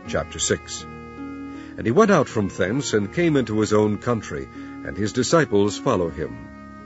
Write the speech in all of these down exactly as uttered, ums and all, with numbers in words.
Chapter six. And he went out from thence, and came into his own country, and his disciples follow him.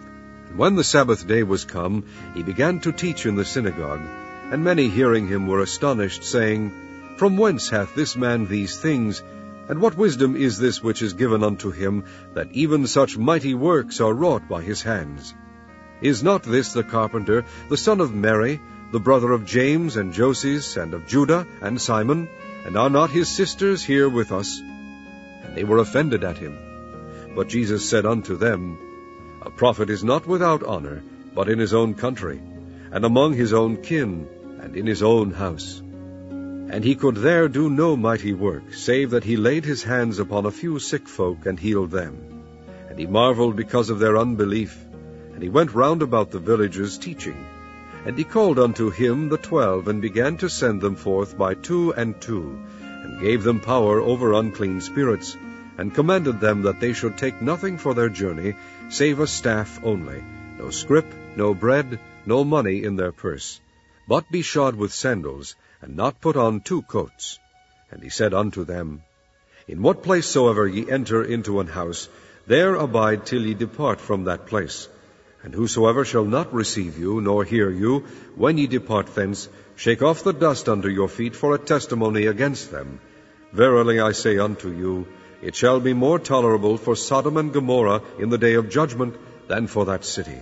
And when the Sabbath day was come, he began to teach in the synagogue. And many hearing him were astonished, saying, From whence hath this man these things? And what wisdom is this which is given unto him, that even such mighty works are wrought by his hands? Is not this the carpenter, the son of Mary, the brother of James and Joses, and of Judah and Simon? And are not his sisters here with us? And they were offended at him. But Jesus said unto them, A prophet is not without honor, but in his own country, and among his own kin, and in his own house. And he could there do no mighty work, save that he laid his hands upon a few sick folk, and healed them. And he marveled because of their unbelief. And he went round about the villages, teaching. And he called unto him the twelve, and began to send them forth by two and two, and gave them power over unclean spirits, and commanded them that they should take nothing for their journey, save a staff only, no scrip, no bread, no money in their purse, but be shod with sandals, and not put on two coats. And he said unto them, In what place soever ye enter into an house, there abide till ye depart from that place. And whosoever shall not receive you, nor hear you, when ye depart thence, shake off the dust under your feet for a testimony against them. Verily I say unto you, it shall be more tolerable for Sodom and Gomorrah in the day of judgment than for that city.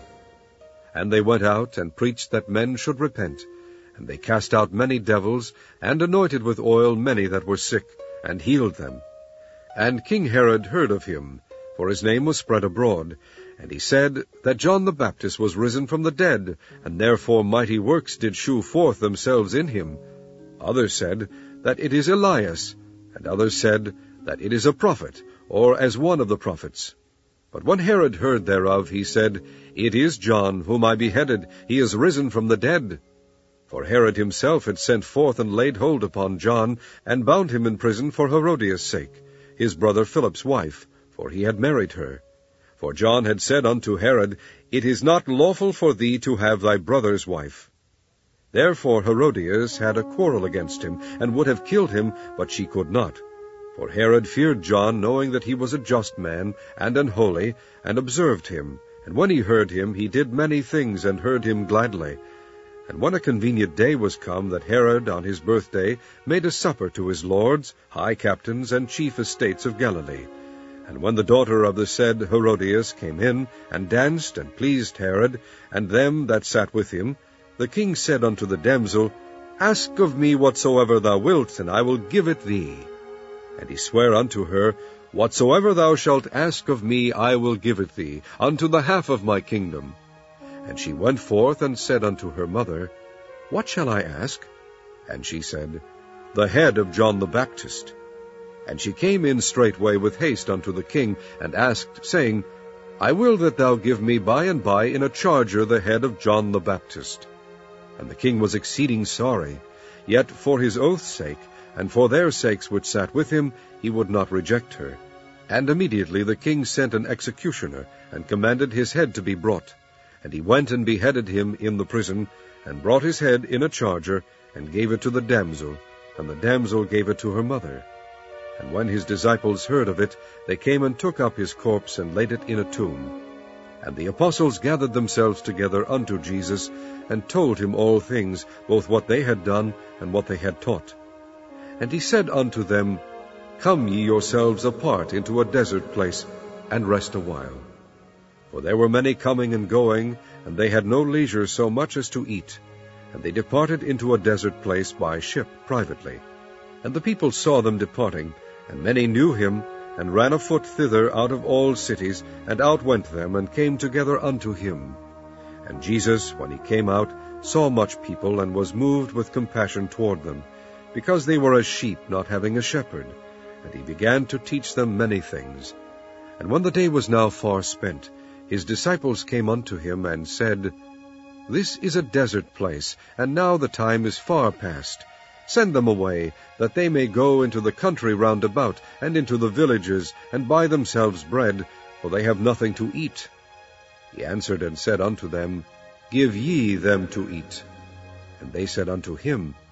And they went out and preached that men should repent. And they cast out many devils, and anointed with oil many that were sick, and healed them. And King Herod heard of him, for his name was spread abroad. And he said that John the Baptist was risen from the dead, and therefore mighty works did shew forth themselves in him. Others said that it is Elias, and others said that it is a prophet, or as one of the prophets. But when Herod heard thereof, he said, It is John, whom I beheaded. He is risen from the dead. For Herod himself had sent forth and laid hold upon John, and bound him in prison for Herodias' sake, his brother Philip's wife, for he had married her. For John had said unto Herod, It is not lawful for thee to have thy brother's wife. Therefore Herodias had a quarrel against him, and would have killed him, but she could not. For Herod feared John, knowing that he was a just man, and an holy, and observed him. And when he heard him, he did many things, and heard him gladly. And when a convenient day was come, that Herod on his birthday made a supper to his lords, high captains, and chief estates of Galilee. And when the daughter of the said Herodias came in, and danced, and pleased Herod, and them that sat with him, the king said unto the damsel, Ask of me whatsoever thou wilt, and I will give it thee. And he sware unto her, Whatsoever thou shalt ask of me, I will give it thee, unto the half of my kingdom. And she went forth, and said unto her mother, What shall I ask? And she said, The head of John the Baptist. And she came in straightway with haste unto the king, and asked, saying, I will that thou give me by and by in a charger the head of John the Baptist. And the king was exceeding sorry, yet for his oath's sake, and for their sakes which sat with him, he would not reject her. And immediately the king sent an executioner, and commanded his head to be brought. And he went and beheaded him in the prison, and brought his head in a charger, and gave it to the damsel, and the damsel gave it to her mother. And when his disciples heard of it, they came and took up his corpse, and laid it in a tomb. And the apostles gathered themselves together unto Jesus, and told him all things, both what they had done, and what they had taught. And he said unto them, Come ye yourselves apart into a desert place, and rest a while. For there were many coming and going, and they had no leisure so much as to eat. And they departed into a desert place by ship privately. And the people saw them departing, and many knew him, and ran afoot thither out of all cities, and outwent them, and came together unto him. And Jesus, when he came out, saw much people, and was moved with compassion toward them, because they were as sheep not having a shepherd. And he began to teach them many things. And when the day was now far spent, his disciples came unto him, and said, This is a desert place, and now the time is far past. Send them away, that they may go into the country round about, and into the villages, and buy themselves bread, for they have nothing to eat. He answered and said unto them, Give ye them to eat. And they said unto him,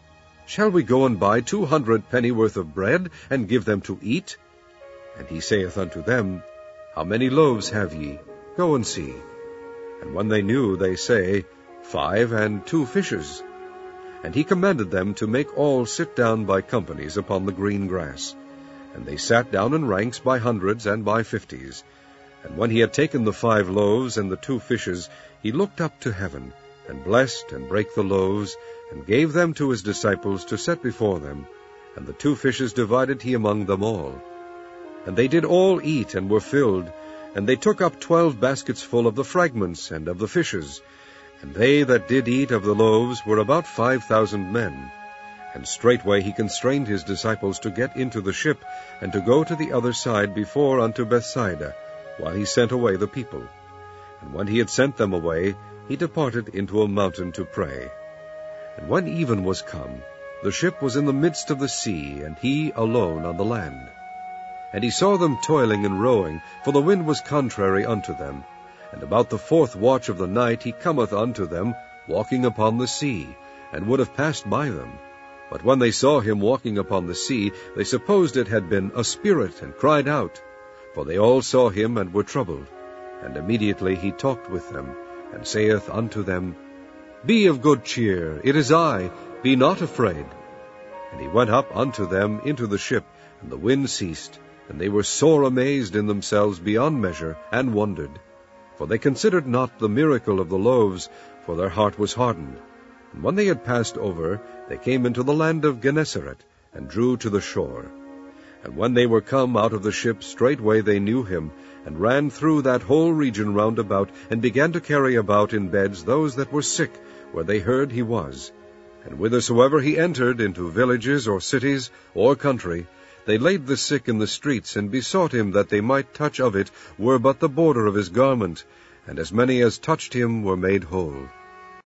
Shall we go and buy two hundred pennyworth of bread, and give them to eat? And he saith unto them, How many loaves have ye? Go and see. And when they knew, they say, Five and two fishes. And he commanded them to make all sit down by companies upon the green grass. And they sat down in ranks by hundreds and by fifties. And when he had taken the five loaves and the two fishes, he looked up to heaven, and blessed, and brake the loaves, and gave them to his disciples to set before them. And the two fishes divided he among them all. And they did all eat, and were filled. And they took up twelve baskets full of the fragments and of the fishes. And they that did eat of the loaves were about five thousand men. And straightway he constrained his disciples to get into the ship, and to go to the other side before unto Bethsaida, while he sent away the people. And when he had sent them away, he departed into a mountain to pray. And when even was come, the ship was in the midst of the sea, and he alone on the land. And he saw them toiling and rowing, for the wind was contrary unto them. And about the fourth watch of the night he cometh unto them, walking upon the sea, and would have passed by them. But when they saw him walking upon the sea, they supposed it had been a spirit, and cried out. For they all saw him, and were troubled. And immediately he talked with them, and saith unto them, Be of good cheer, it is I, be not afraid. And he went up unto them into the ship, and the wind ceased, and they were sore amazed in themselves beyond measure, and wondered. For they considered not the miracle of the loaves, for their heart was hardened. And when they had passed over, they came into the land of Gennesaret, and drew to the shore. And when they were come out of the ship, straightway they knew him, and ran through that whole region round about, and began to carry about in beds those that were sick, where they heard he was. And whithersoever he entered, into villages or cities or country, they laid the sick in the streets, and besought him that they might touch of it, were but the border of his garment. And as many as touched him were made whole.